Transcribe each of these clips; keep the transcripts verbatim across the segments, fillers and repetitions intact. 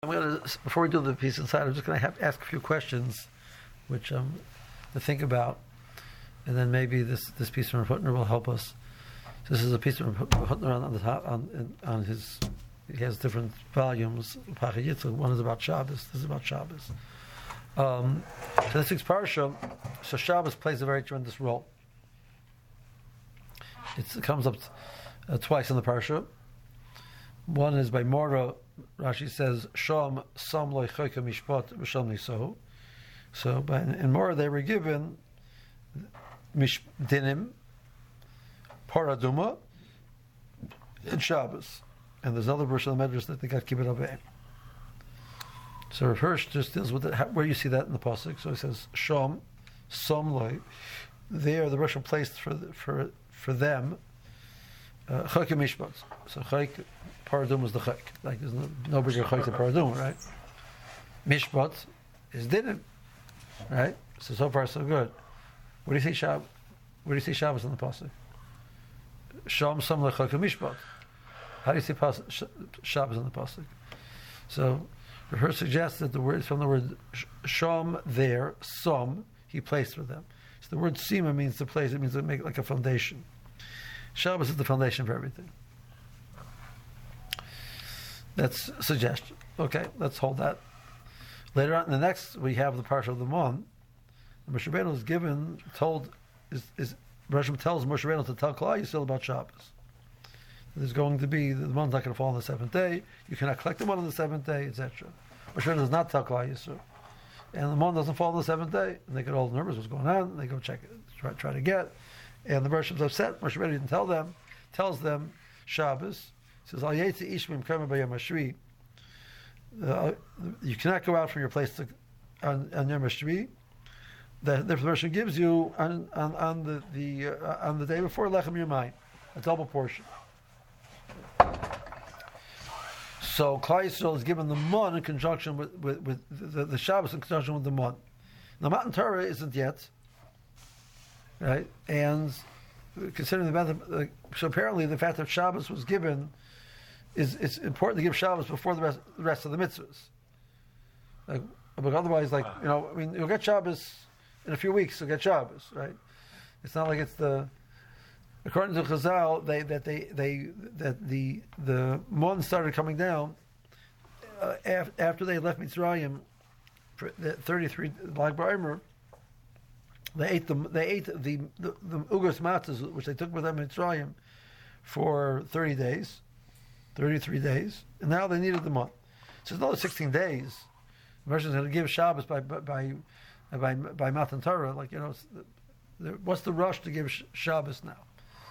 I'm going to, before we do the piece inside, I'm just going to have ask a few questions, which um, to think about, and then maybe this, this piece from Hutner will help us. This is a piece from Hutner on, on the top on on his. He has different volumes. One is about Shabbos. This is about Shabbos. Um, so this week's parsha, so Shabbos plays a very tremendous role. It's, it comes up uh, twice in the parsha. One is by Mora. Rashi says, "Shom sam loy choyka mishpat v'sham nisohu." So, by, in Mora they were given mish dinim, paraduma, and Shabbos. And there's another verse of the Medrash that they got kibbut avei. So Rav Hirsch just deals with it. How, where you see that in the pasuk? So he says, "Shom sam loy." There, the Russian placed for for for them choyka mishpat. So choyk. Paradum was the chayk. Like there's no, no bigger chayk than paradum, right? Mishpat is dinim, right? So so far so good. What do you say Shab? What do you say Shabbos in the pasuk? Sham sam lechayk mishpat. How do you say pas- sh- Shabbos in the pasuk? So Reher suggests that the word from the word sham there, sam he placed for them. So the word sima means to place. It means to make like a foundation. Shabbos is the foundation for everything. That's a suggestion. Okay, let's hold that. Later on in the next, we have the parsha of the Mon. Moshe Rabbeinu is given, told, is, is Hashem tells Moshe Rabbeinu to tell Klal Yisrael about Shabbos. There's going to be, the Mon's not going to fall on the seventh day, you cannot collect the Mon on the seventh day, et cetera. Moshe Rabbeinu does not tell Klal Yisrael. And the Mon doesn't fall on the seventh day, and they get all nervous what's going on, and they go check it, try, try to get. And the Rosh is upset, Moshe Rabbeinu didn't tell them, tells them Shabbos. Says Al Yetzi Ishmim Kama B'Yom HaShvi. You cannot go out from your place to, on, on Yom HaShvi. The the version gives you on on, on the the uh, on the day before Lechem Yamayim, a double portion. So Klal Yisrael is given the Mon in conjunction with with, with the, the Shabbos in conjunction with the Mon. The Matan Torah isn't yet, right? And considering the method, so apparently the fact that Shabbos was given. Is it's important to give Shabbos before the rest, the rest of the mitzvahs. Like, but otherwise, like you know, I mean, you'll get Shabbos in a few weeks. You'll get Shabbos, right? It's not like it's the according to Chazal they that they they that the the Mon started coming down uh, af, after they left Mitzrayim for the thirty-three Lag BaOmer. They ate the they ate the the, the Ugos Matzahs which they took with them in Mitzrayim for thirty days. thirty-three days, and now they needed the month. So it's another sixteen days. The Russians going to give Shabbos by by by by Matan Torah. Like you know, the, what's the rush to give Shabbos now?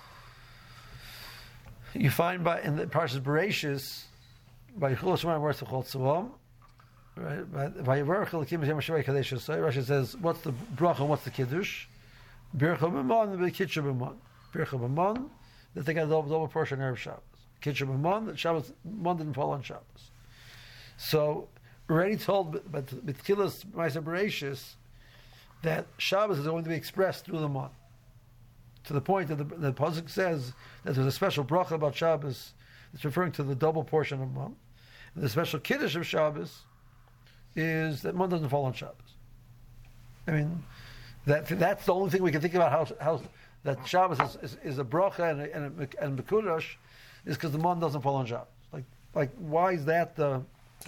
You find by in the Parshas Bereshis by Chulos Shemar Worth Chol Tzuvam, right? By Yerachel Kim Yom Shavei Kadesh Yisrael. Rashi says, what's the bracha and what's the kiddush? Bircha b'mon and b'kitcha b'mon. Bircha b'mon that they got a double, double portion erev Shabbos. Kitchen Mon, that Shabbos Mon didn't fall on Shabbos. So already told but B'tchilas Ma'aser Bereshis that Shabbos is going to be expressed through the Mon. To the point that the, the pasuk says that there's a special bracha about Shabbos that's referring to the double portion of Mon. And the special kiddush of Shabbos is that Mon doesn't fall on Shabbos. I mean, that that's the only thing we can think about how how that Shabbos is, is, is a bracha and a, and a, and Mekudash. Is because the Mon doesn't fall on Shabbos. Like, like why is that the...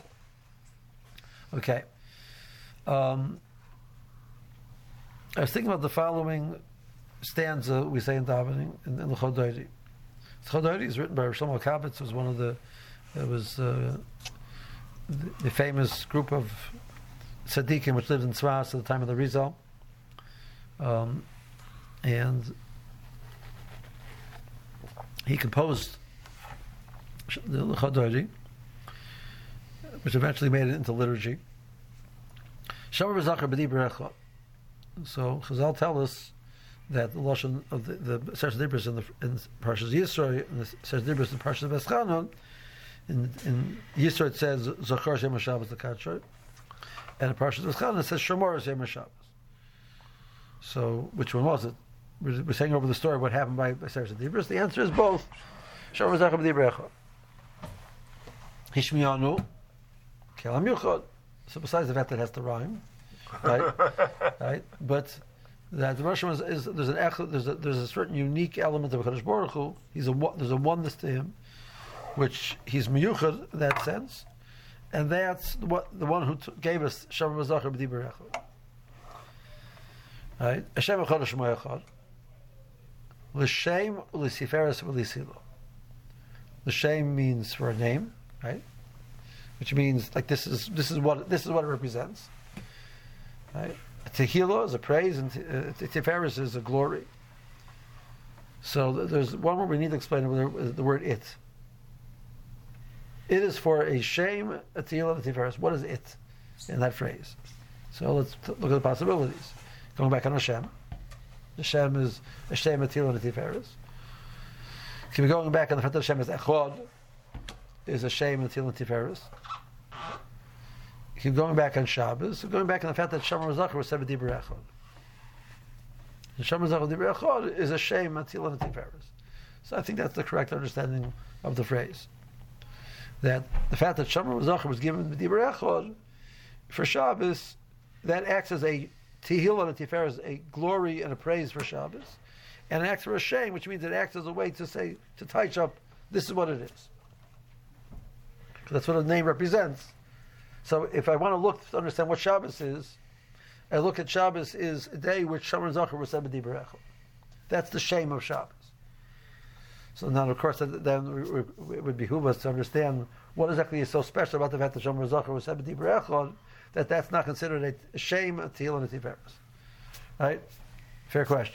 Okay. Um, I was thinking about the following stanza we say in davening in, in the Chodayri. The Chodayri is written by Rav Shlomo Kabitz. It was one of the... It was uh, the, the famous group of tzaddikim which lived in Tzvas at the time of the Rizal. Um, and he composed the Chodayri, which eventually made it into liturgy. So Chazal tell us that the lashon of the the Seres Dibros in the in Parshas Yisro and the Seres Dibros in Parshas Veschanon, in in Yisro it says Zachar Shem Shabbos L'Kachor, and in Parshas Veschanon it says Shomor Shem Shabbos. So which one was it? We're, we're saying over the story what happened by, by Seres Dibros. The answer is both. Shomor Zachar B'Dibrecha. Hishmiyanu Kelam Yuchad. So besides the fact that it has to rhyme, right? right? But that the Rosh Hashanah is, is there's an ech- there's a, there's a certain unique element of Hakadosh Baruch Hu. He's a there's a oneness to him, which he's miyuchad in that sense, and that's what the one who t- gave us Shem V'Zachar B'Dibur Echad. Right? Hashem Echad Hashem Echad. L'shem u'l'siferes u'l'silo. L'shem means for a name, right? Which means like this is this is what this is what it represents. Right? Tehillah is a praise, and uh, Tiferes is a glory. So th- there's one word we need to explain: the, the word it. It is for a shame, a Tehillah, a Tiferes. What is it in that phrase? So let's t- look at the possibilities. Going back on Hashem, Hashem is a shame, a Tehillah, and a Tiferes. Can be going back on the fact that Hashem is Echad, is a shame, a Tehillah, and a Tiferes. Keep going back on Shabbos, going back on the fact that Shomer Zachar was said B'Dibur Echad. The Shomer Zachar B'Dibur Echad is a shame, a Tehillah, and a Tiferes. So I think that's the correct understanding of the phrase. That the fact that Shomer Zachar was given B'Dibur Echad for Shabbos, that acts as a Tehillah and a Tiferes, a glory and a praise for Shabbos, and it acts for a shame, which means it acts as a way to say, to touch up, this is what it is. That's what the name represents. So if I want to look to understand what Shabbos is, I look at Shabbos is a day which Shomer Zachar was said B'Dibur Echad. That's the shame of Shabbos. So now, of course, then it would behoove us to understand what exactly is so special about the fact that Shomer Zachar was said B'Dibur Echad, that that's not considered a shame, a Tehillah, and a Tiferes. Right? Fair question.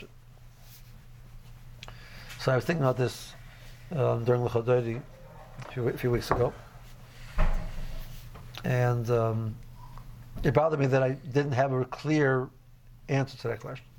So I was thinking about this um, during the Chododi a few, a few weeks ago. And um, it bothered me that I didn't have a clear answer to that question.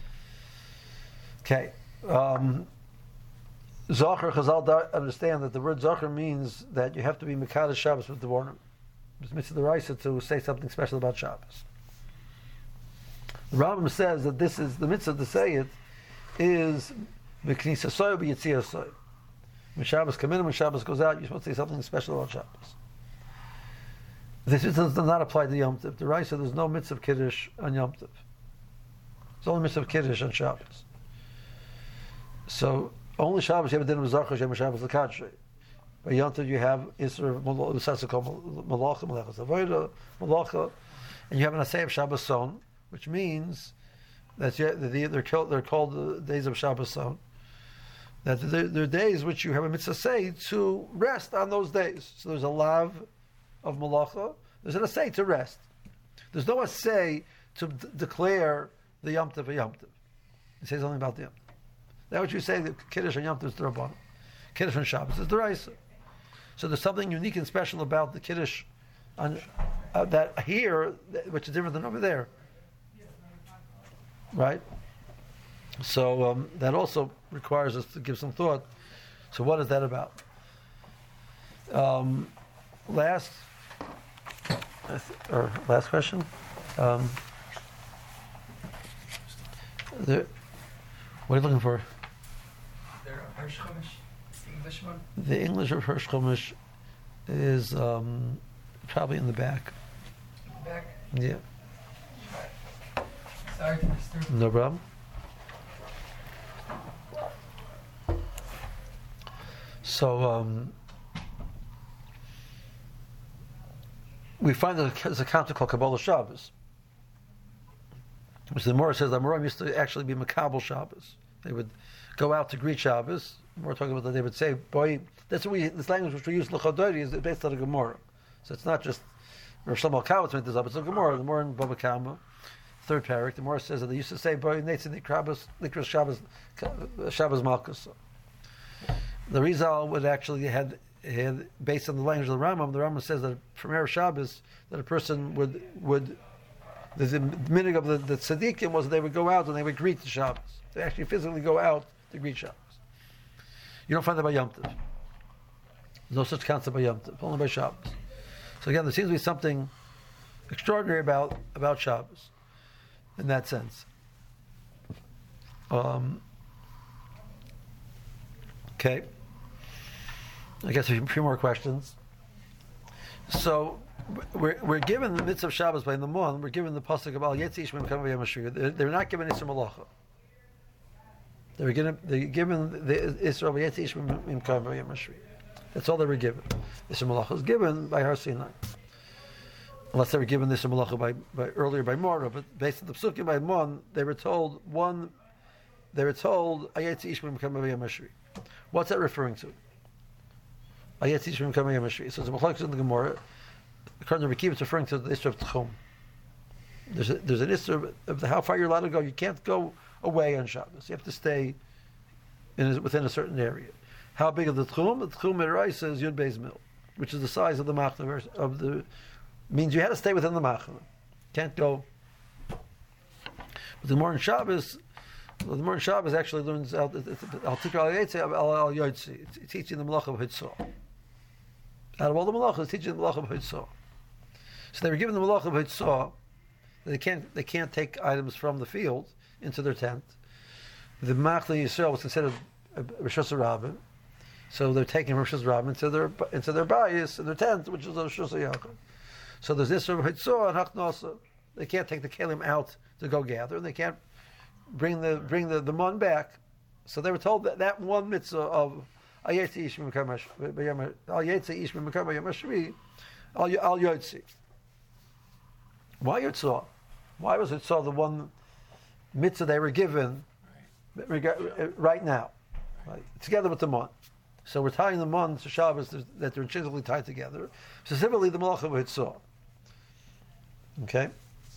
Okay. Um, Zachar, Chazal understand that the word Zachar means that you have to be Mekadosh Shabbos with the warning. It's mitzvah d'oraisa to say something special about Shabbos. The Rambam says that this is, the mitzvah to say it is V'knisa soy b'yitzia soy. When Shabbos comes in and when Shabbos goes out, you're supposed to say something special about Shabbos. This does not apply to Yom Tov. The Raisa, there's no mitzvah kiddush on Yom Tov. There's only mitzvah kiddush on Shabbos. So only Shabbos you have a din of Zachar, Shem Shabbos l'kadshrei. By Yom Tov you have Isser L'sasakol Malacha, Malacha Zavoda, Malacha, and you have an Asay of Shabbos Son, which means that they're called, they're called the days of Shabbos Son. That they're, they're days which you have a mitzvah say to rest on those days. So there's a lav of Malacha, there's an assay to rest. There's no assay to d- declare the Yom Tov a Yom Tov. It says something about the Yom Tov. That's what you say, that Kiddush on Yom Tov is the Rabban. Kiddush on Shabbos is the Raisa. So there's something unique and special about the Kiddush on, uh, that here, which is different than over there. Right? So um, that also requires us to give some thought. So what is that about? Um, last or last question. Um, there, what are you looking for? There, Hirsch Chumash, the English one. The English of Hirsch Chumash is um, probably in the back. In the back. Yeah. Sorry to disturb. No problem. So um, we find that there's a counter called Kabbalah Shabbos, which the Morah says the Moram used to actually be Makabel Shabbos. They would go out to greet Shabbos. We're talking about that they would say, "Boy," that's what we this language which we use L'Chodori is based on the Gemara. So it's not just Rosh Shlomo Kavitz made this up. It's a Gemara. The Gemara in Baba Kama, third parak. The Morah says that they used to say, "Boy, Netzin Nikrabos Nikras Shabbos Shabbos Malchus." The Rizal would actually had, had based on the language of the Rambam. The Rambam says that from Erev Shabbos that a person would would the, the meaning of the, the tzaddikim was that they would go out and they would greet the Shabbos. They actually physically go out to greet Shabbos. You don't find that by Yom Tov. There's no such concept by Yom Tov, only by Shabbos. So again, there seems to be something extraordinary about about Shabbos in that sense. Um, okay. I guess a few more questions. So, we're, we're given the mitzvah of Shabbos by the Mon, we're given the pasuk of Al Yetzi Ish Mimkam V'Yom HaShvi. They're they're not given Isra Malacha. They're given, they're given the Isra Yetzi Ish Mimkam V'Yom HaShvi. That's all they were given. Isra Malacha was given by Har Sinai. Unless they were given this Malacha by, by earlier by Mora, but based on the Psukim by Mon, they were told one, they were told Ayetzi Ish Mimkam V'Yom HaShvi. What's that referring to? Ayetzi Ish Mimkam V'Yom HaShvi. So it's a Machlokes in the Gemara. According to Rekiv, it's referring to the Isra of Tchum. There's, a, there's an Isra of the, how far you're allowed to go. You can't go away on Shabbos. You have to stay in a, within a certain area. How big of the Tchum? The Tchum Meraisa is Yud Beis Mil, which is the size of the Machna, of the, means you had to stay within the Machna. Can't go. But the Moran Shabbos, well, the Moran Shabbos actually learns Al Tikra Al Yetzi Al Yotzi. It's teaching the Malach of Hitzah. Out of all the Malachas, it's teaching the Malach of Hitzah. So they were given the Malach of Hitzah. They can't they can't take items from the field into their tent. The Machna Yisrael was considered Rosh Hashanah, so they're taking Rosh Hashanah into their into their bayis in their tent, which is Rosh Hashanah. So there's this of Hitzah and Haknasa. They can't take the kelim out to go gather, and they can't bring the bring the, the mon back. So they were told that that one mitzvah of Ayetzi Ish Mimkam Ayetzi Ish Mimkam V'Yom HaShvi Al Yotzi. Why Yitzah? Why was Yitzah the one mitzvah they were given right, right now, right, together with the mon? So we're tying the mon to Shabbos that they're intrinsically tied together. Specifically, the Malach of Hitzah. Okay.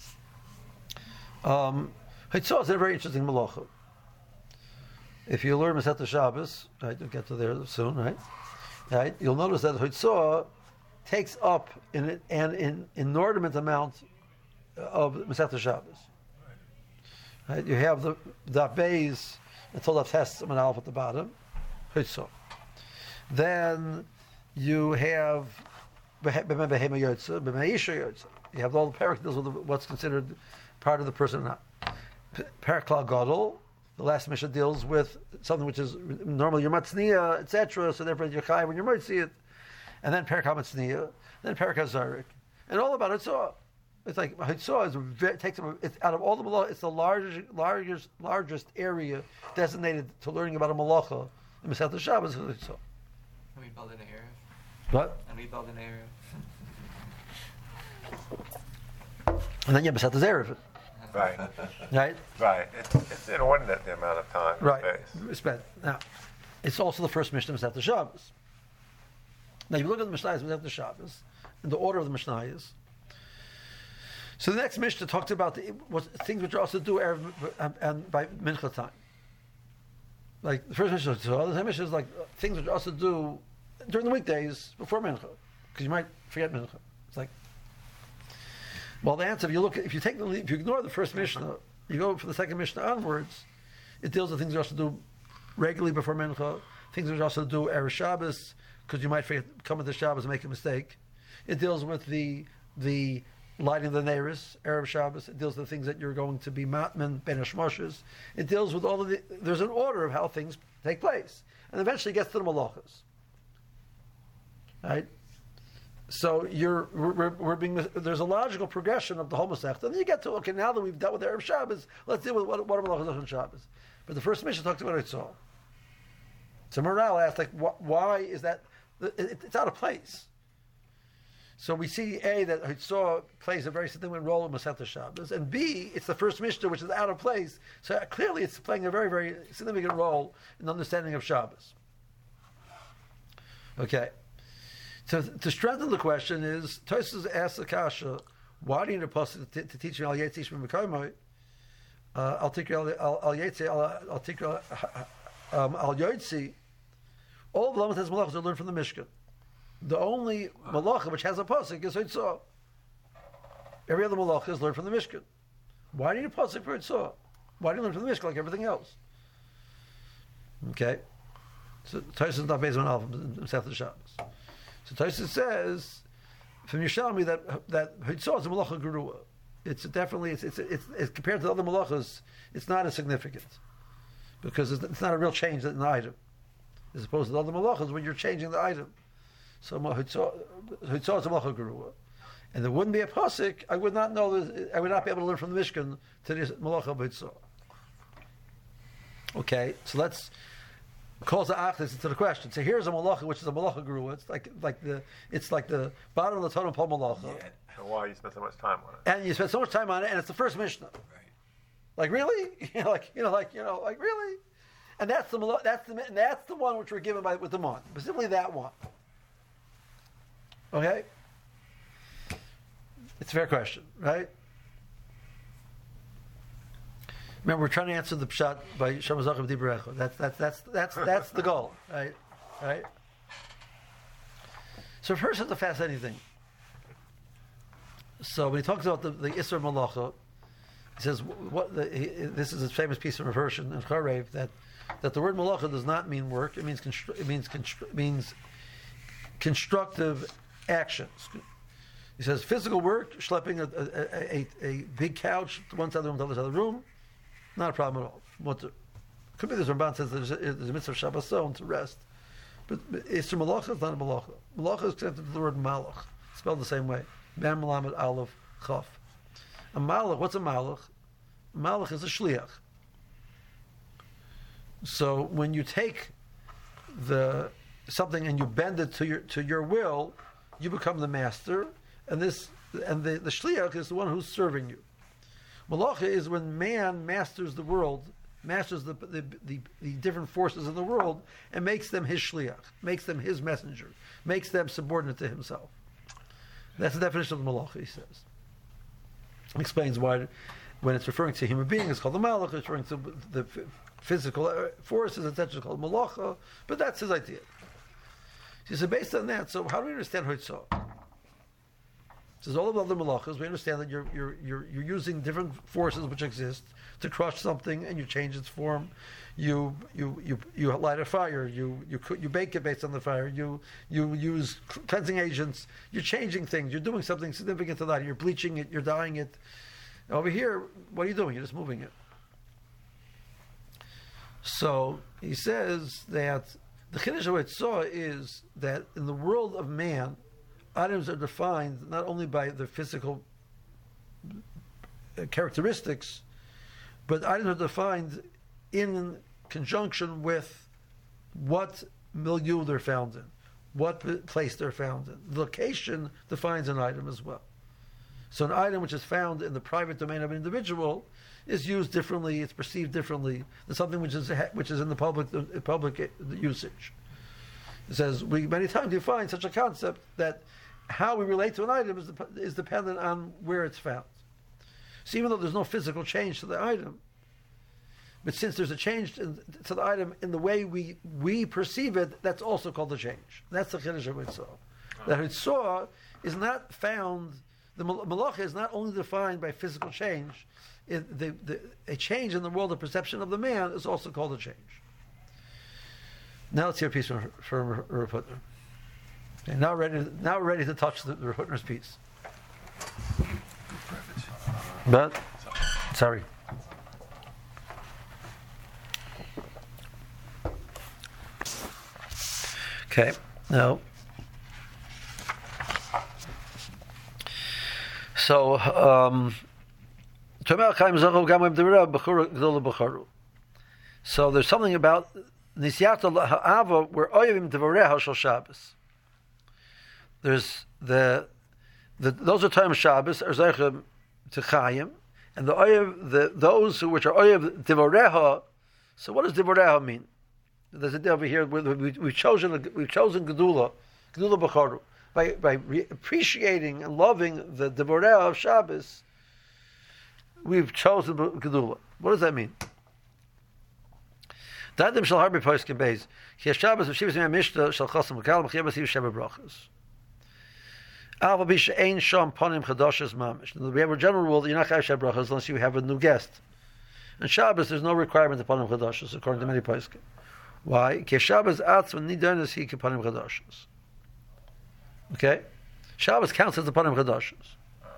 Um, Hitzah is a very interesting Malacha. If you learn Masechet Shabbos, right, you'll get to there soon, right? Right, you'll notice that Hitzah takes up in an, an inordinate amount of Masechet Shabbos. Right, you have the the Beis until the tests and Aleph at the bottom, Hitzah. Then you have Behema Yotza, B'Meisha Yotza. You have all the parak deals with what's considered part of the person. Parak Klal Gadol, the last Mishnah deals with something which is normally your matzniya, et cetera. So therefore you're chai when you might see it, and then Parak HaMatzniya, then Parak HaZarik, and all about Hitzah. It's like Hitzah is very, takes it's out of all the malach, it's the largest, largest, largest area designated to learning about a malacha in Masechet Shabbos. Hitzah. And we build an area. What? And we build an area. And then you have Masechet Erev. Right. Right? Right. It's, it's inordinate the amount of time. Right. Space. Spent. Now, it's also the first Mishnah Masechet Shabbos. Now, you look at the Mishnah Masechet Shabbos, in the order of the Mishnayos. So the next Mishnah talks about the, what, things which are also do Erev and, and by Mincha time. Like the first Mishnah, so the second Mishnah is like things which are also do during the weekdays before Mincha, because you might forget Mincha. It's like, well, the answer, if you look, if you take the, if you ignore the first Mishnah, you go for the second Mishnah onwards, it deals with things you also do regularly before Mincha, things which also do Erev Shabbos, because you might forget, come into Shabbos and make a mistake. It deals with the the lighting of the Neiris, Erev Shabbos. It deals with the things that you're going to be matman, ben hashmoshes. It deals with all of the, there's an order of how things take place. And eventually it gets to the malachas. Right? So you're, we're, we're being, there's a logical progression of the whole Masechta. And then you get to, okay, now that we've dealt with Erev Shabbos, let's deal with what, what are malachas on Shabbos. But the first Mishnah talks about Hitzah. So Morale asked, like, wh- why is that, it, it's out of place. So we see A, that Hitzah plays a very significant role in Masechet Shabbos, and B, it's the first Mishnah which is out of place. So clearly, it's playing a very, very significant role in the understanding of Shabbos. Okay. So to strengthen the question is, Tosfos asks the kasha, why do you need a pasuk to, to teach me al yetzi shmi mekoymoi? Al tikra al yetzi al tikra al yotzi. All of the Lamed Malachos are learned from the Mishkan. The only malacha which has a pasuk is Hitzah. Every other malacha is learned from the Mishkan. Why do you need a pasuk for Hitzah? Why do you learn from the Mishkan like everything else? Okay. So Tosfos is not based on Alpha in Masechet Shabbos. So Tosfos says from Yerushalmi that that Hitzah is a malacha gerua. It's definitely it's, it's it's it's compared to the other malachas, it's not as significant because it's, it's not a real change in the item, as opposed to the other malachas when you're changing the item. So Hitzah is a malacha gerua, and there wouldn't be a pasuk, I would not know. This, I would not be able to learn from the Mishkan to this malacha b'tzor. Okay, so let's call the achlis into the question. So here's a malacha, which is a malacha guru. It's like like the it's like the bottom of the totem pole malacha. Yeah. And why you spend so much time on it? And you spend so much time on it, and it's the first Mishnah. Right. Like really, you know, like you know, like you know, like really, and that's the malo- that's the and that's the one which we're given by with the mon, specifically that one. Okay, it's a fair question, right? Remember, we're trying to answer the pshat by Shamazach of Dibrecha. That's that's that's that's that's the goal, right? Right. So first, it's a fascinating thing. So when he talks about the, the Isser Malacha, he says what the, he, this is a famous piece of reversion in Charev that that the word Malacha does not mean work. It means constru- it means constru- it means constructive actions. He says physical work, schlepping a, a, a, a big couch to one side of the room to the other side of the room, not a problem at all. What the, could be the Ramban says there's a, there's a mitzvah of Shabbat Son to rest, but Isser Malacha is not a Malacha. Malacha is connected to the word Malach, spelled the same way. Mem Lamed Aleph Chaf. A Malach, what's a Malach? A Malach is a Shliach. So when you take the something and you bend it to your to your will, you become the master, and this and the, the Shliach is the one who's serving you. Malacha is when man masters the world, masters the the, the the different forces in the world, and makes them his Shliach, makes them his messenger, makes them subordinate to himself. That's the definition of the malacha, he says. He explains why, when it's referring to human beings, it's called the malach, it's referring to the physical forces, et cetera, it's called malacha, but that's his idea. He says, based on that, so how do we understand Hoitzah? He says, all of the other malachas, we understand that you're, you're, you're, you're using different forces which exist to crush something, and you change its form. You you you you light a fire. You you cook, you bake it based on the fire. You you use cleansing agents. You're changing things. You're doing something significant to that. You're bleaching it. You're dyeing it. Over here, what are you doing? You're just moving it. So he says that the Chiddush of Hoitzah is that in the world of man, items are defined not only by their physical characteristics, but items are defined in conjunction with what milieu they're found in, what place they're found in. The location defines an item as well. So an item which is found in the private domain of an individual is used differently, it's perceived differently than something which is which is in the public the public usage. It says, we many times you find such a concept that how we relate to an item is, is dependent on where it's found. So even though there's no physical change to the item, but since there's a change in, to the item in the way we, we perceive it, that's also called a change. That's the Chiddush of Hoitzah. The Hoitzah is not found, the Malacha is not only defined by physical change, it, the, the, a change in the world of perception of the man is also called a change. Now let's hear a piece from, from Rav Hutner. Okay, now ready, now we're ready to touch the, the Rav Hutner's piece. But, sorry. Okay, now, so, um, so there's something about Nisyata Ha'ava where Oyevim Devareha Shal Shabbos. There's the, the those are time Shabbos are Zeichem to Chayim, and the Oyev, the those who which are Oyev Devareha. So what does Devareha mean? There's a day over here. We, we, we've chosen we've chosen Gedula, Gedula B'charu, by by re- appreciating and loving the Devorah of Shabbos. We've chosen Gedula. What does that mean? Dadim shall harbi poskim beis. Ki Shabbos of Shivas Mishnah shall chasam l'kal m'chiyabas yiv sheva brachas. Alva bisha ein sham panim chadashas mamish. We have a general rule that you're not chayav sheva brachas unless you have a new guest. On Shabbos, there's no requirement to panim chadashas according to many poskim. Why? Ke Shabbos atzman nidanas hi kepanim chadashos. Okay, Shabbos counts as the panim chadashos.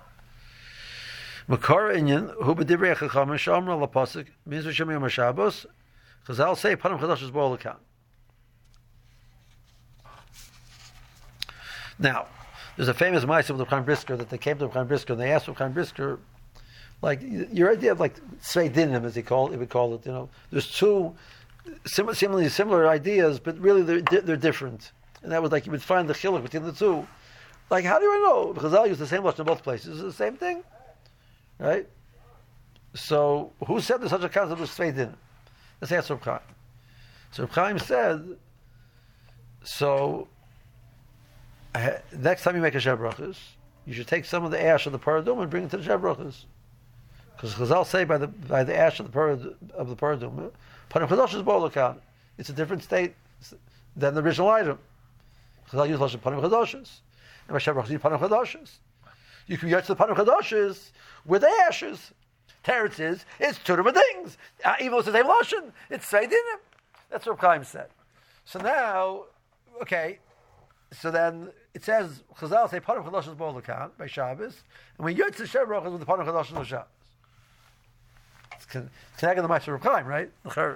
Makar inyan hu b'divrei chachamim shamra lapasik means v'shamim Shabbos. Chazal say panim chadashos b'ol account. Now, There's a famous ma'aseh with the Chaim Brisker that they came to the Chaim Brisker and they asked the Chaim Brisker, like your idea of like Svei Dinim, as he called, he would call it. You know, there's two sim- similarly similar ideas, but really they're di- they're different. And that was like you would find the chiluk between the two. Like, how do I know? Because I'll use the same lashon in both places. It's the same thing, right? So who said there's such a concept as Svei Dinim? Let's ask Reb Chaim. So Reb Chaim said, so uh, next time you make a Sheh Brachos, you should take some of the ash of the paradum and bring it to the Sheh Brachos. Because Chazal say by the by the ash of the parad, of the paradum, Panim Chadosh is Bolakan. It's a different state than the original item. Chazal use Lashon Panim Chadoshes. And by Sheh Brachos, you use Panim Chadoshes. You can get to the Panim Chadoshes with the ashes. Teretz is, it's two different things. Uh, even though it's the same Lashon, it's Svei Dinim. That's what Chaim said. So now, okay, so then it says, Chazal say, Panim Chadoshes Bolakan by Shabbos, and when you get to Sheh Brachos with the Panim Chadoshes of Shabbos. It's connected to the Ma'aser of Chaim, right?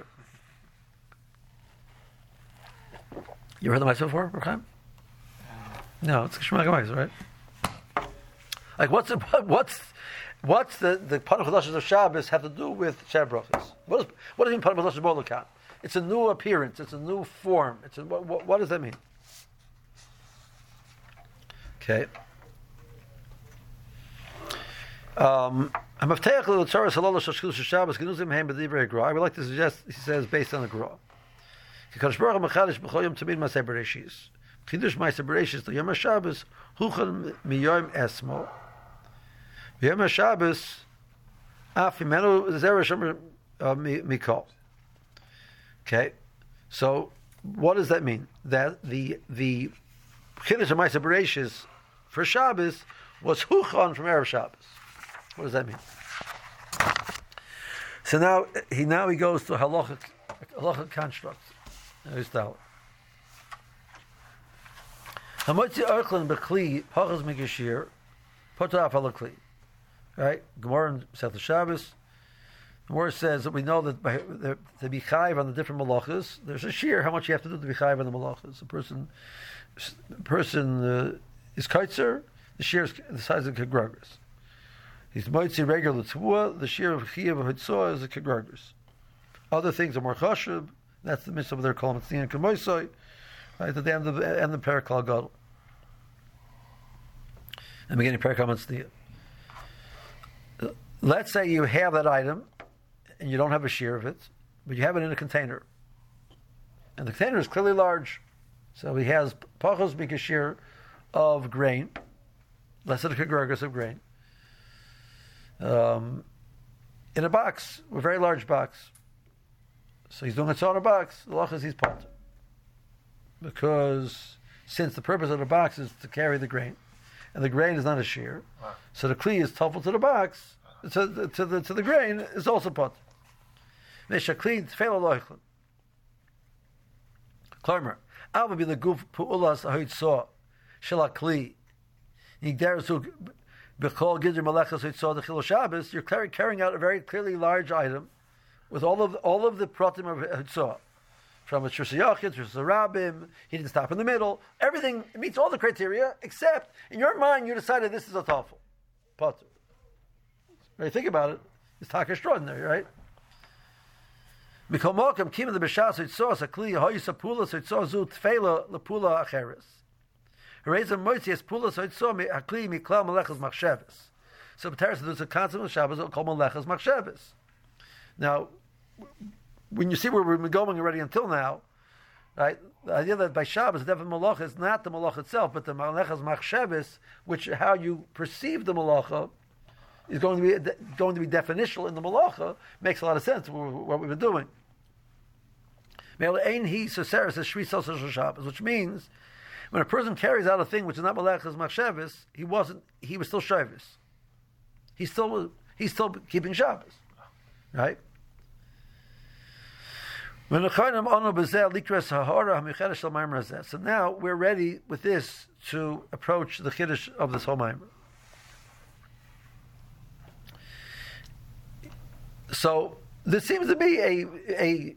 You heard the Ma'aser before, Reb Chaim? No, it's Shema Ma'aser, right? Like, what's the, what's what's the the Panim Chadoshes of Shabbos have to do with Sheh Brachos? What, is, what does it mean Panim Chadoshes Bolakan? It's a new appearance. It's a new form. It's a, what, what, what does that mean? Okay. Um, I would like to suggest, he says, based on the Gra. Because Baruch Mechadish b'choyim tamid masei bereshis. Chidush masei bereshis to Yom HaShabbos huchan miyom esmo. Yom HaShabbos af imenu zera shomer mikol. Okay, so what does that mean? That the the Chidush of masei bereshis for Shabbos was huchan from Erev Shabbos. What does that mean? So now he now he goes to halachic halachic construct. Here's the Hamotzi Archlan B'Kli Pachas Megashir Potaf Alakli. Right? Gemara in Seth Shabbos. The Gemara says that we know that by, the, to be chayiv on the different malachas, there's a shear how much you have to do to be chayiv on the malachas. A person, a person uh, is kaitzer, the shear is the size of kegragris. He's moitzi regular tzvua, the shear of chiyav of hitzah is a kegragris. Other things are more chashuv. That's the mitzvah of their kolom tzniyan kemoisoi, right at the end of the end of Perikal Gadol. And beginning Perikal Tzniyan. Let's say you have that item, and you don't have a shear of it, but you have it in a container, and the container is clearly large, so he has pachos mikashir of grain, less than a kegurgus of grain, um, in a box, a very large box. So he's doing it on a box. The lach is he's part, because since the purpose of the box is to carry the grain, and the grain is not a shear, wow. So the kli is tuffled to the box, to the to the to the grain is also part. Meshakli tefela loichlin. Klarmer, Alba be the guf pu'ulas ahoitzo shelakli. Yigderasu b'chol gidr malachas ahoitzo the chilo Shabbos. You're carrying out a very clearly large item with all of all of the pratim of ahoitzo. From a Shus Yachid, Shus Rabim, he didn't stop in the middle. Everything meets all the criteria, except in your mind you decided this is a tafel. Potter. When you think about it, it's tak extraordinary, right? Mikol Mokum Kim the B'Shas Hitzos Akli Hoyis Apula Hitzos Zu Tfela Lepula Acheres. Reizem Moitzias Pula Hitzos Akli Miklal Malechas Machshavas. So B'Teres there's a concept of Shabbos called Malechas Machshavas. Now, when you see where we've been going already until now, right? The idea that by Shabbos the Devin Malacha is not the Malacha itself, but the Malechas Machshavas, which how you perceive the Malacha is going to be going to be definitional in the Malacha, makes a lot of sense for what we've been doing. Which means when a person carries out a thing which is not Malechas Machshavas, he wasn't he was still Shabbos. He's still he's still keeping Shabbos. Right? So now we're ready with this to approach the Chiddush of this whole Maimer. So there seems to be a a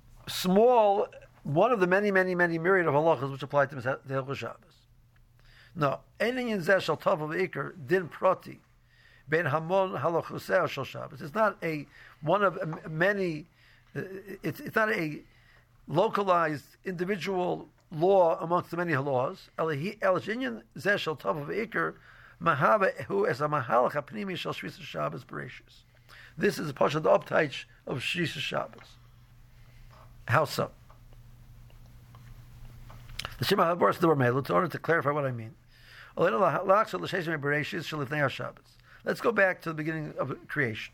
small, one of the many, many, many myriad of halachas which apply to Hilchos Shabbos. No, ein inyan zeh shel tov v'ikr din proti ben hamon halachoseh shel Shabbos. It's not a one of many. It's it's not a localized individual law amongst the many laws. El inyan zeh shel tov v'ikr mahava hu es a mahalach apnimi shel shvis Shabbos bereishis. This is a portion of the uptaich of shvis Shabbos. How so? The Shema HaBoros the Ramel, in order to clarify what I mean. Let's go back to the beginning of creation.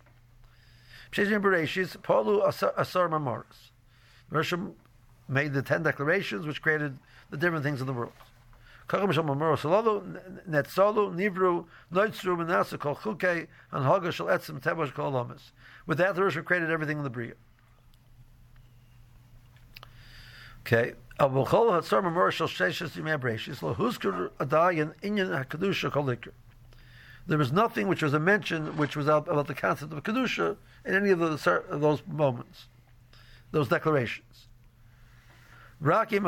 Paulu Asar Mamoris. Rishon made the ten declarations which created the different things in the world. With that, the Rishon created everything in the Bria. Okay. There was nothing which was a mention which was about the concept of Kedusha in any of, the, of those moments, those declarations. The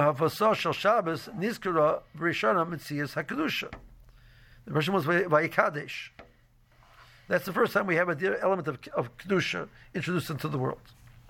version was Vayikadesh. That's the first time we have an element of, of Kedusha introduced into the world.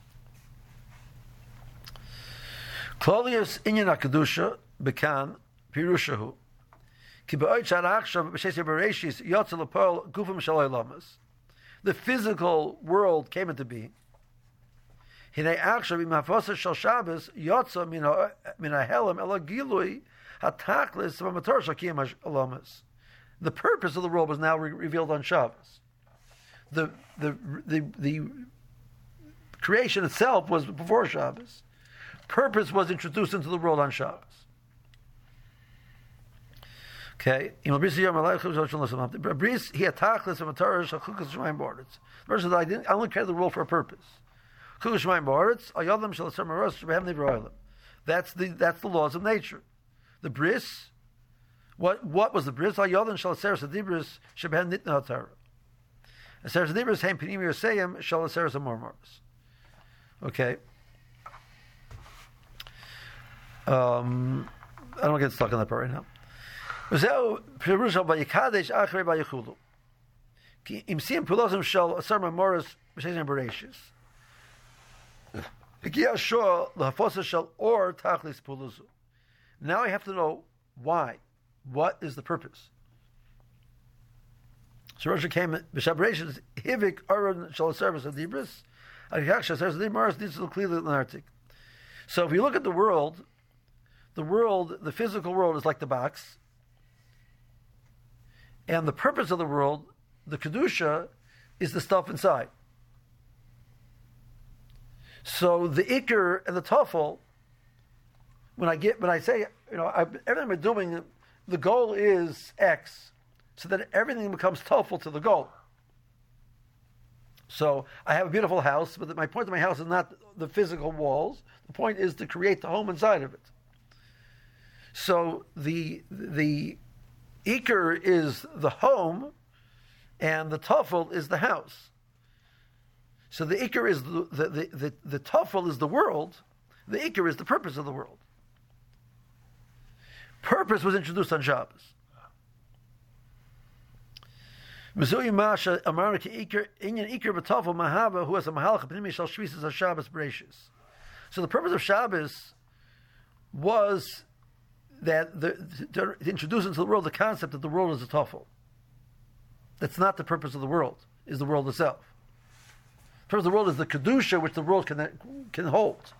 Claudius inyan HaKedusha bekan pirushahu ki ba'od sha'achshav b'shes bereshis yotze l'pol gufim shel olamas. The physical world came into being. Hinei achshav im hafosah shel Shabbos yotze min ha'helem ela gilui hataklis v'mator shel kiyam olamas. The purpose of the world was now re- revealed on Shabbos. The, the the the creation itself was before Shabbos. Purpose was introduced into the world on Shabbos. Okay. Bris he attacked from a Torah shachukas shemaim b'aretz. The verse says, I didn't. I only created the world for a purpose. Chukas shemaim b'aretz ayodam shel asar maros shebehem nivroilim. That's the that's the laws of nature. The bris. What what was the bris? Ayodam shel asar sadibris shebehem nitna Torah. Asar sadibris heim pinim yoseyim shel asar samormaros. Okay. Um, I don't get stuck on that part right now. Zeu pirush vayikadesh achrei vayechulu. Ki im sim pulosim shel asar mamoros b'shein bereshis. Ki ashor lahafosa shel or tachlis puluzu. Now I have to know why. What is the purpose? So Rosh came b'shabereshis hivik aron shel service of dibris. Agach shel service of dibris needs to clearly narrative. So if you look at the world. The world, the physical world, is like the box. And the purpose of the world, the Kedusha, is the stuff inside. So the Iker and the Tafel, when I get, when I say, you know, I, everything I'm doing, the goal is X, so that everything becomes Tafel to the goal. So I have a beautiful house, but my point of my house is not the physical walls. The point is to create the home inside of it. So the the Iker is the home, and the Tafel is the house. So the Iker is the the the, the, the Tafel is the world. The Iker is the purpose of the world. Purpose was introduced on Shabbos. So the purpose of Shabbos was that the, to, to introduce into the world the concept that the world is a tafel. That's not the purpose of the world, is the world itself. The purpose of the world is the kedusha which the world can can hold.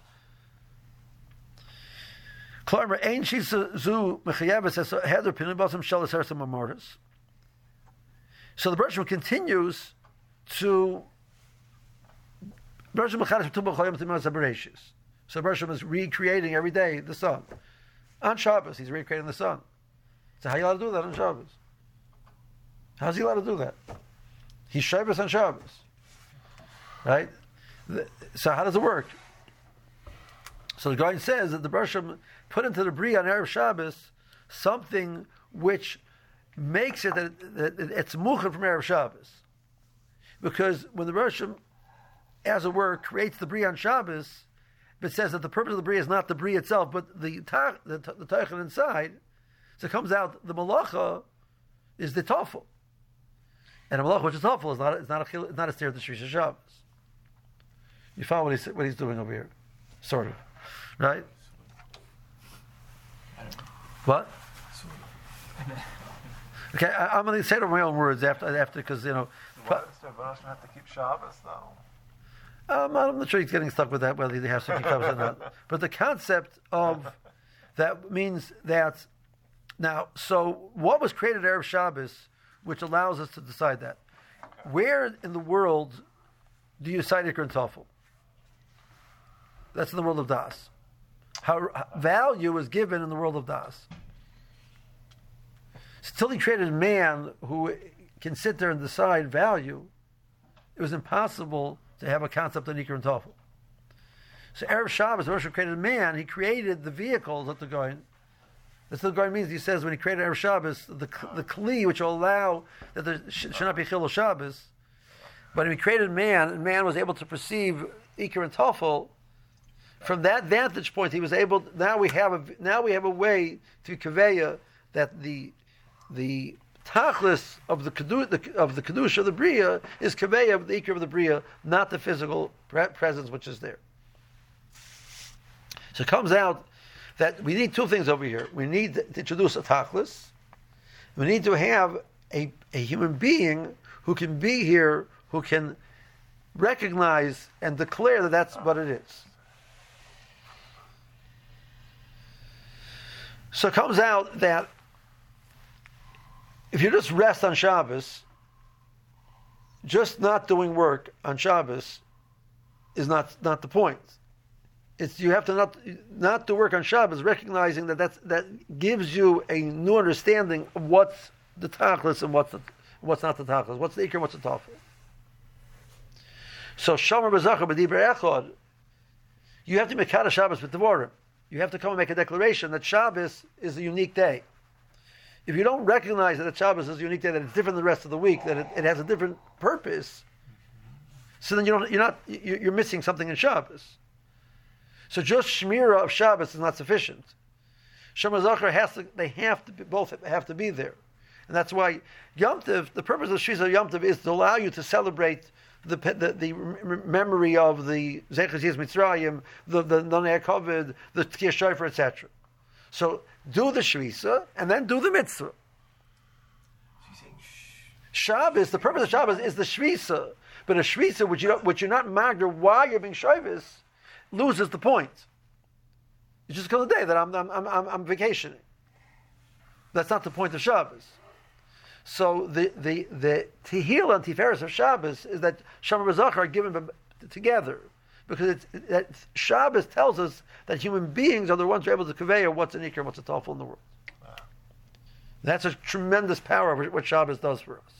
So the Bereshit continues to so Bereshit is recreating every day the sun. On Shabbos, he's recreating the sun. So how are you allowed to do that on Shabbos? How's he allowed to do that? He's Shabbos on Shabbos. Right? So how does it work? So the Gaon says that the Bereshit put into the Bria on Erev Shabbos something which makes it that, that, that it's muchad from Erev Shabbos. Because when the Bereshit, as it were, creates the Bria on Shabbos, but says that the purpose of the Bria is not the Bria itself, but the the, the Teichen inside. So it comes out the malacha is the tafel, and a malacha which is tafel is not is not a chil- it's not a steer of the Shvisha Shabbos. You follow what he's what he's doing over here, sort of, right? I don't know. What? Sort of. Okay, I, I'm going to say it in my own words after after because you know. Why does the Rebbe have to keep Shabbos though? Um, I'm not sure he's getting stuck with that, whether he has to keep Shabbos or not. But the concept of that means that now. So what was created Erev Shabbos, which allows us to decide that? Where in the world do you decide Ikr and Tafel? That's in the world of Das. How, how value is given in the world of Das. Until he created man who can sit there and decide value, it was impossible to have a concept of Nikr and Tafel. So Erev Shabbos, Rosh created man, he created the vehicles that the going. That's what the going means. He says when he created Erev Shabbos, the the kli which will allow that there should not be Chilul Shabbos. But when he created man, and man was able to perceive Ikr and Tafel. From that vantage point, he was able. Now we have a now we have a way to convey that the the tachlis of the kedu, of the kedusha of the bria is convey of the ikr of the bria, not the physical pre- presence which is there. So it comes out that we need two things over here. We need to introduce a tachlis. We need to have a a human being who can be here, who can recognize and declare that that's what it is. So it comes out that if you just rest on Shabbos, just not doing work on Shabbos is not, not the point. It's you have to not not do work on Shabbos, recognizing that that's, that gives you a new understanding of what's the tachlis and what's the, what's not the tachlis, what's the ikr and what's the tafel. So Shomer b'zachar b'diber echad, you have to make Kaddish Shabbos with Devorim. You have to come and make a declaration that Shabbos is a unique day. If you don't recognize that Shabbos is a unique day, that it's different than the rest of the week, that it, it has a different purpose, so then you don't, you're not you're missing something in Shabbos. So just shmirah of Shabbos is not sufficient. Shomer Zachar has to; they have to be, both have to be there, and that's why Yom Tov. The purpose of Shisa Yom Tov is to allow you to celebrate the the, the memory of the Zecher Yetzias Mitzrayim, the the Nonei HaKavod, the Tkiyah Shofar, et cetera. So do the Shvisa and then do the Mitzvah. Shabbos, the purpose of Shabbos is the Shvisa, but a Shvisa which you don't, which you're not magder while you're being Shavis loses the point. It's just because of the day that I'm I'm I'm, I'm vacationing. That's not the point of Shabbos. So the the the Tehillah and Tiferes of Shabbos is that Shomer b'zachar are given together, because it's, that Shabbos tells us that human beings are the ones who are able to convey what's an ikr and what's a tafel in the world. Wow. That's a tremendous power of what Shabbos does for us.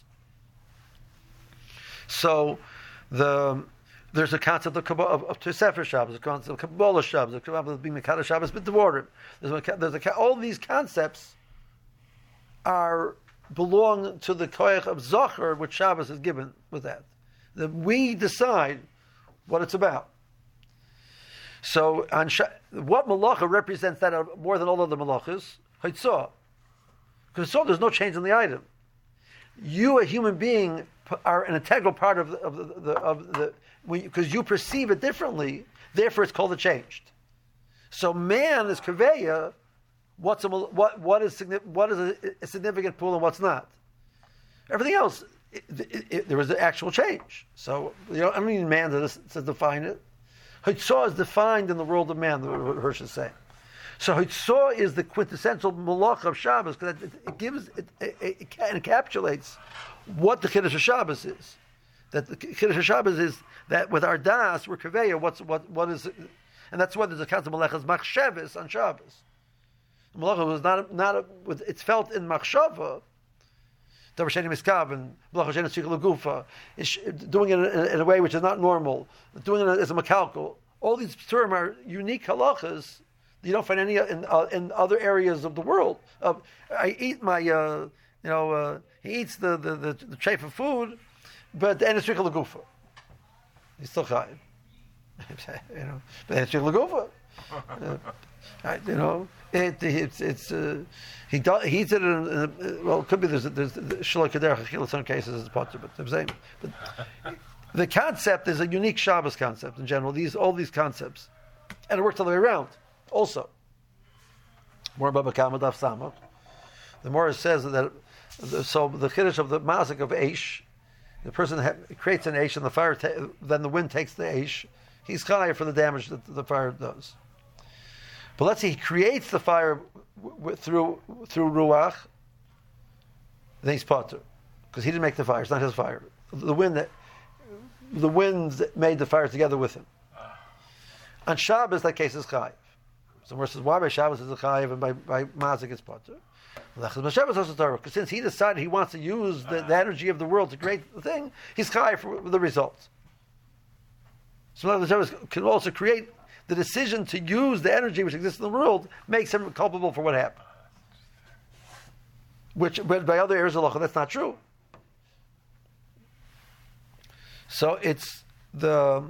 So the there's a concept of, of, of Tosefes Shabbos, a concept of Kabbalah Shabbos, a concept of being Mekadosh Shabbos b'Devorim. There's a, there's a, all these concepts are belong to the koyach of Zachar, which Shabbos is given with that. That we decide what it's about. So, on Sh- what malacha represents that more than all other malachas? Haitzah. Because so there's no change in the item. You, a human being, are an integral part of the of the, the of the because you perceive it differently. Therefore, it's called a changed. So, man is kaveya. What's a, what what is what is a, a significant pool and what's not? Everything else, it, it, it, there was an actual change. So you know, I mean, man to, to define it. Hitzah is defined in the world of man. What Hirsch is saying. So Hitzah is the quintessential malach of Shabbos because it, it gives it, it, it encapsulates what the Kiddush Shabbos is. That the Kiddush Shabbos is that with our das we're kaveya. What's what what is, and that's why there's a concept of malachas machsheves on Shabbos. Malacha was not not a, it's felt in machshava. Davar miskav and malacha sheni tzikul gufa is doing it in a, in a way which is not normal. Doing it as a makalkal. All these terms are unique halachas you don't find any in uh, in other areas of the world. Uh, I eat my uh, you know uh, he eats the the the, the tray of food, but and it's tzikul gufa. He's still chayiv. You know, but it's tzikul gufa. Uh, I, you know, it, it's it's uh, he do, he did it. In, in, well, it could be there's there's Shalom Kaderach Achil in some cases is potter, but I'm saying, but the concept is a unique Shabbos concept in general. These all these concepts, and it works all the way around. Also, more Baba Kama Daf Samach. The Morris says that so the chiddush of the mazik of Eish, the person ha- creates an Eish and the fire, ta- then the wind takes the Eish. He's chayav for the damage that the fire does. But let's say he creates the fire w- w- through through ruach, then he's potter because he didn't make the fire. It's not his fire. The wind that the winds that made the fire together with him. On Shabbos, that case is chayav. So Morris says, why by Shabbos is a chayav and by by mazik it's potter? Because since he decided he wants to use the, the energy of the world to create the thing, he's chayav for the results. So the Shabbos can also create the decision to use the energy which exists in the world, makes him culpable for what happened. Which, but by other areas of halacha, that's not true. So it's the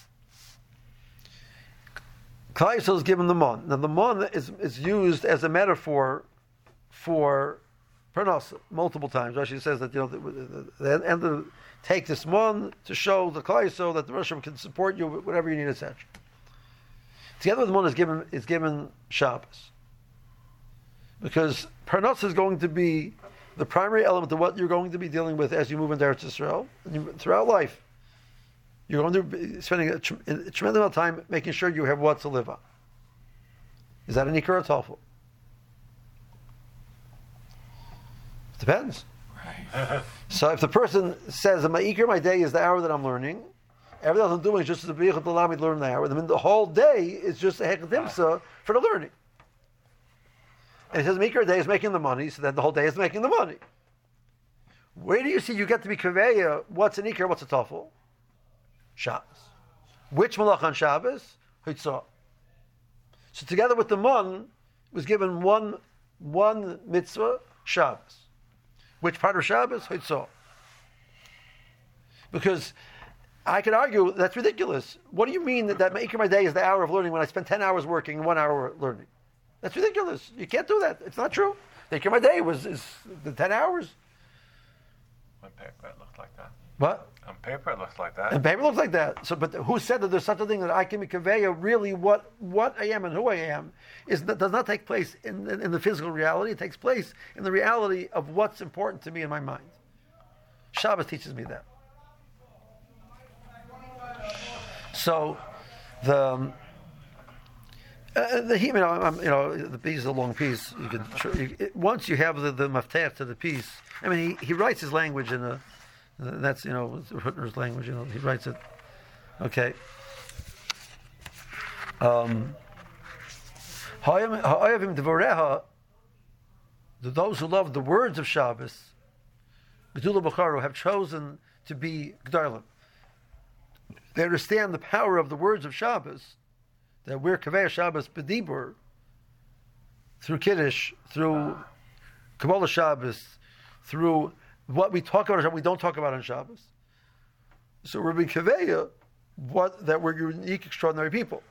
Klal Yisrael is given the mon. Now the mon is is used as a metaphor for Parnasa multiple times. Rashi says that you know the, the, the end of take this mon to show the Klal Yisrael that the Rosh Hashanah can support you with whatever you need, et cetera. Together with the mon is given is given Shabbos because Parnasa is going to be the primary element of what you're going to be dealing with as you move into Eretz Yisrael and you, throughout life. You're going to be spending a, tr- a tremendous amount of time making sure you have what to live on. Is that an ikar or tafel? Depends. Right. So if the person says that my ikar, my day is the hour that I'm learning, everything else I'm doing is just to be able to allow me to learn the hour, then the whole day is just a hekadimsa for the learning. And he says ikar day is making the money, so then the whole day is making the money. Where do you see you get to be kaveya? What's an ikar? What's a tafel? Shabbos. Which malach on Shabbos? Hitzah. So together with the mon was given one one mitzvah Shabbos. Which part of Shabbos? Hitzah. Because I could argue that's ridiculous. What do you mean that, that making my day is the hour of learning when I spend ten hours working and one hour learning? That's ridiculous. You can't do that. It's not true. Making my day was is the ten hours. On paper, it looked like that. What? On paper, it looks like that. And paper looks like that. So, but who said that there's such a thing that I can be conveya really what what I am and who I am is that does not take place in, in in the physical reality. It takes place in the reality of what's important to me in my mind. Shabbos teaches me that. So, the um, uh, the you know I'm, you know the piece is a long piece. You can you, it, once you have the the maftech to the piece. I mean, he, he writes his language in a. That's, you know, Hutner's language, you know, he writes it. Okay. Um, those who love the words of Shabbos, Gedula B'charu, have chosen to be G'dalim. They understand the power of the words of Shabbos, that we're Kaveh Shabbos B'dibur, through Kiddush, through Kabbalah Shabbos, through what we talk about, we don't talk about on Shabbos. So we're being kaveya, what that we're unique, extraordinary people.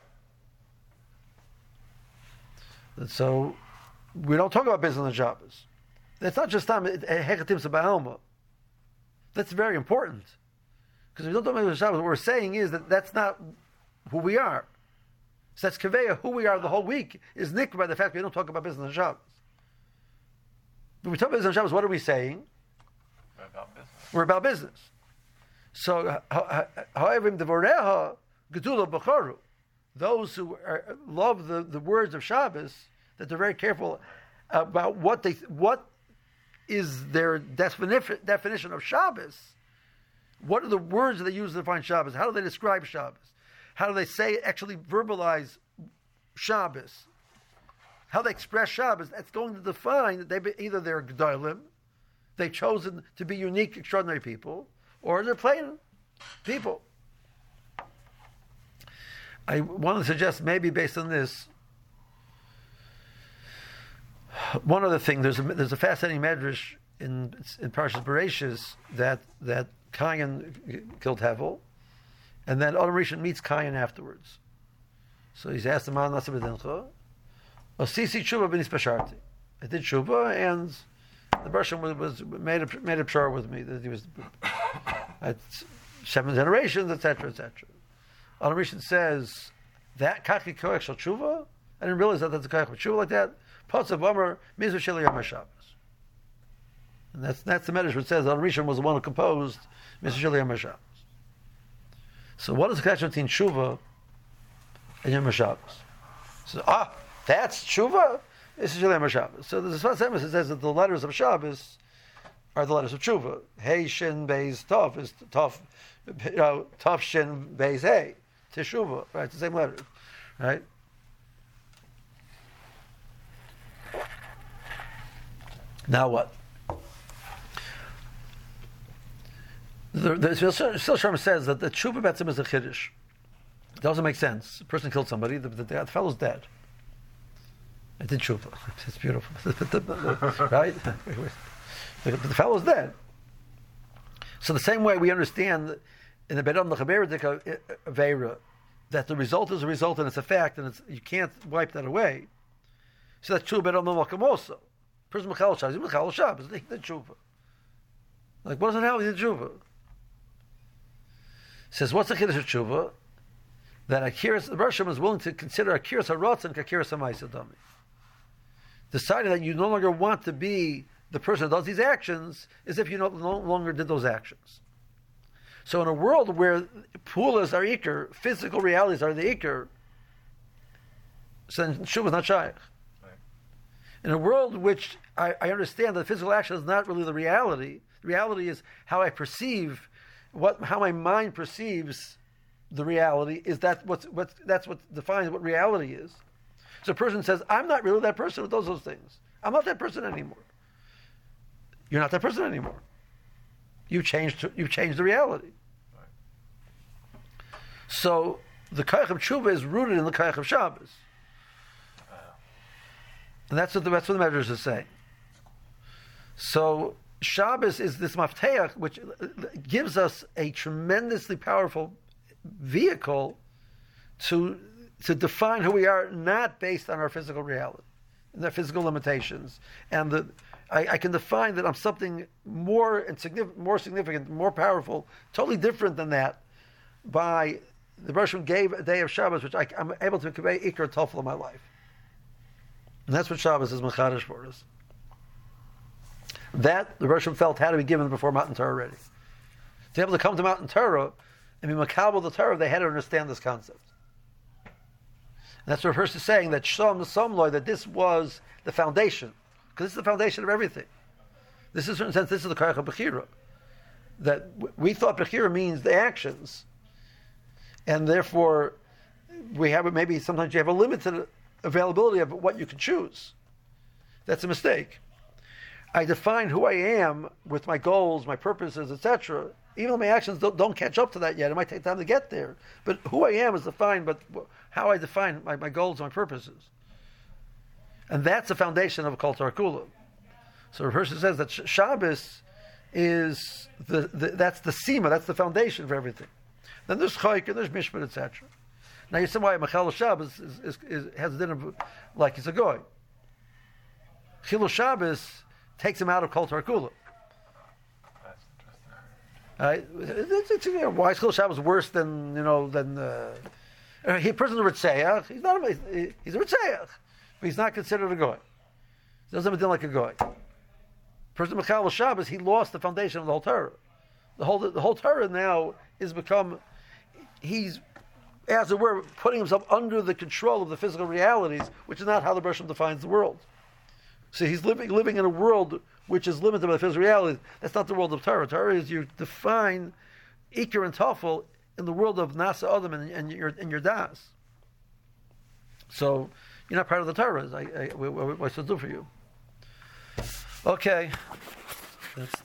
And so we don't talk about business on Shabbos. It's not just time hekatim saba'alma. That's very important because if we don't talk about Shabbos, what we're saying is that that's not who we are. So that's kaveya, who we are the whole week is nicked by the fact we don't talk about business on Shabbos. When we talk about business on Shabbos, what are we saying? We're about business. We're about business. So, however, devoreha gedula b'charu, those who are, love the, the words of Shabbos, that they're very careful about what they what is their defini- definition of Shabbos. What are the words that they use to define Shabbos? How do they describe Shabbos? How do they say actually verbalize Shabbos? How they express Shabbos? That's going to define that they be, either they're gedolim, they've chosen to be unique, extraordinary people, or they're plain people. I want to suggest maybe based on this, one other thing. There's a there's a fascinating medrash in in Parshas Bereishis that that Cain killed Hevel, and then Adam Rishon meets Cain afterwards. So he's asked him, "Man nasa b'dincha?" Osisi tshuva b'nis pasharti. I did tshuva, and the Bershom was, was made a made a pshar with me that he was at seven generations, et cetera, et cetera. Al Rishon says that kaki koach shel tshuva. I didn't realize that that's a koach of tshuva like that. Potzav Omer mizu sheli yom Shabbos. And that's that's the Medrash which says Al Rishon was the one who composed mizu sheli yom Shabbos. So what is the connection between tshuva and yom Shabbos? So ah, that's tshuva. This is Yom Shabbos. So the Sfas Emes says that the letters of Shabbos are the letters of Tshuva. Hey, Shin, Beis, Tov is Tov, you know, Tov, Shin, Beis, Hey, Teshuvah, right? It's the same letters, right? Now what? The, the Sil Sharm says that the Tshuva Betzim is a Chiddush. It doesn't make sense. A person killed somebody, the, the, the fellow's dead. I did tshuva. It's beautiful, right? the, the fellow's dead. So the same way we understand in the Bedam L'Chaber Aveira that the result is a result and it's a fact and it's, you can't wipe that away. So that's true Bedam L'Makam also. Person Mechal Shabbos, he's Mechal Shabbos, he did tshuva. Like, what does it help? He did tshuva. Says, what's the chiddush of tshuva? That Akiras, the Bershom is willing to consider Akiras HaRotz and Akiras HaMaisadami. Deciding that you no longer want to be the person that does these actions is if you no, no longer did those actions. So in a world where pulas are ikr, physical realities are the ikr, so then Shuv is not shaykh. Right. In a world which I, I understand that physical action is not really the reality, the reality is how I perceive, what how my mind perceives the reality, is that what's, what's, that's what defines what reality is. So a person says, I'm not really that person who does those things. I'm not that person anymore. You're not that person anymore. You've changed, you've changed the reality. Right. So the Koach of Tshuva is rooted in the Koach of Shabbos. Wow. And that's what the, that's what the Medrash is saying. So Shabbos is this mafteach which gives us a tremendously powerful vehicle to to define who we are, not based on our physical reality and their physical limitations. And the, I, I can define that I'm something more and significant, more significant, more powerful, totally different than that, by the Bershom gave a day of Shabbos, which I, I'm able to convey Iker Tofel in my life. And that's what Shabbos is Mechadish for us. That the Bershom felt had to be given before Matan Torah already. To be able to come to Matan Torah and be Makabel the Torah, they had to understand this concept. And that's what Hirsch is saying, that Shom Somloy, that this was the foundation. Because this is the foundation of everything. This is, in a sense, this is the Koach of Bechira. That we thought Bechira means the actions. And therefore, we have maybe sometimes you have a limited availability of what you can choose. That's a mistake. I define who I am with my goals, my purposes, et cetera. Even though my actions don't, don't catch up to that yet, it might take time to get there. But who I am is defined, but how I define my, my goals and my purposes. And that's the foundation of a Kol Torah Kula. So Rav Hirsch says that Shabbos is, the, the that's the Sima, that's the foundation for everything. Then there's Chayk, and there's Mishpat, et cetera. Now you see why Mechal Shabbos is, is, is, has a dinner like he's a goy. Chilul Shabbos takes him out of Kol Torah Kula. Right? It's, it's, you know, why is Chilul Shabbos worse than, you know, than uh, he person's a Ritzeach? He's not a, he's a Ritzeach, but he's not considered a goy. He doesn't have a din like a goy. Person Mechal Shabbos, he lost the foundation of the whole Torah. The whole the whole Torah now is become, he's, as it were, putting himself under the control of the physical realities, which is not how the Bershom defines the world. So he's living living in a world which is limited by the physical realities. That's not the world of Torah. Torah is you define Iker and Tafel in the world of Nasa Adam and, and your and your Das. So you're not part of the Torah. I, I, what, what's to do for you? Okay. That's